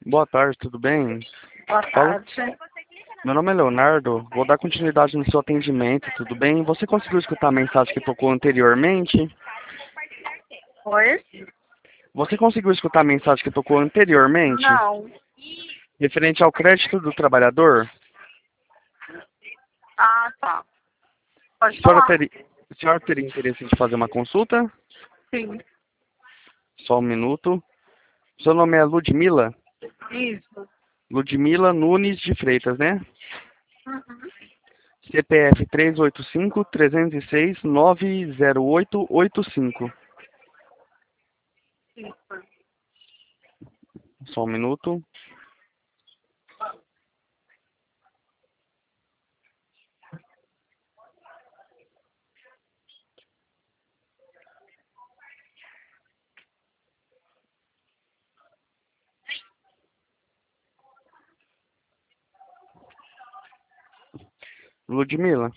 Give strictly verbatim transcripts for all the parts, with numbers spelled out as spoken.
Boa tarde, tudo bem? Boa Fala. tarde. Meu nome é Leonardo, vou dar continuidade no seu atendimento, tudo bem? Você conseguiu escutar a mensagem que tocou anteriormente? Oi? Você conseguiu escutar a mensagem que tocou anteriormente? Não. Referente ao crédito do trabalhador? Ah, tá. Pode A senhora falar. teria, a senhora teria interesse de fazer uma consulta? Sim. Só um minuto. Seu nome é Ludmila? Isso. Ludmila Nunes de Freitas, né? Uhum. C P F três oito cinco, trezentos e seis, nove zero oito oito cinco. Isso. Só um minuto. Ludmila?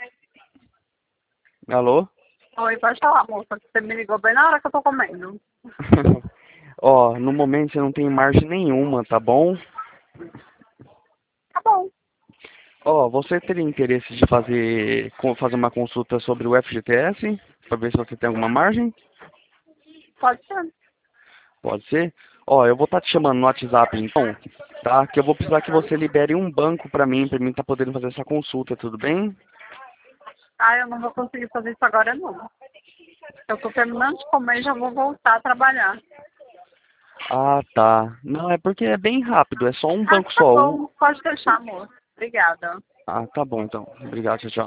Alô? Oi, pode falar, moça. Você me ligou bem na hora que eu tô comendo. Ó, no momento você não tem margem nenhuma, tá bom? Tá bom. Ó, você teria interesse de fazer, co- fazer uma consulta sobre o F G T S? Pra ver se você tem alguma margem? Pode ser. Pode ser? Ó, eu vou estar te chamando no WhatsApp então, tá? Que eu vou precisar que você libere um banco pra mim, pra mim estar podendo fazer essa consulta, tudo bem? Ah, eu não vou conseguir fazer isso agora, não. Eu tô terminando de comer e já vou voltar a trabalhar. Ah, tá. Não, é porque é bem rápido, é só um Ah, banco tá só. Um... bom. Pode deixar, moça. Obrigada. Ah, tá bom então. Obrigado, tchau, tchau.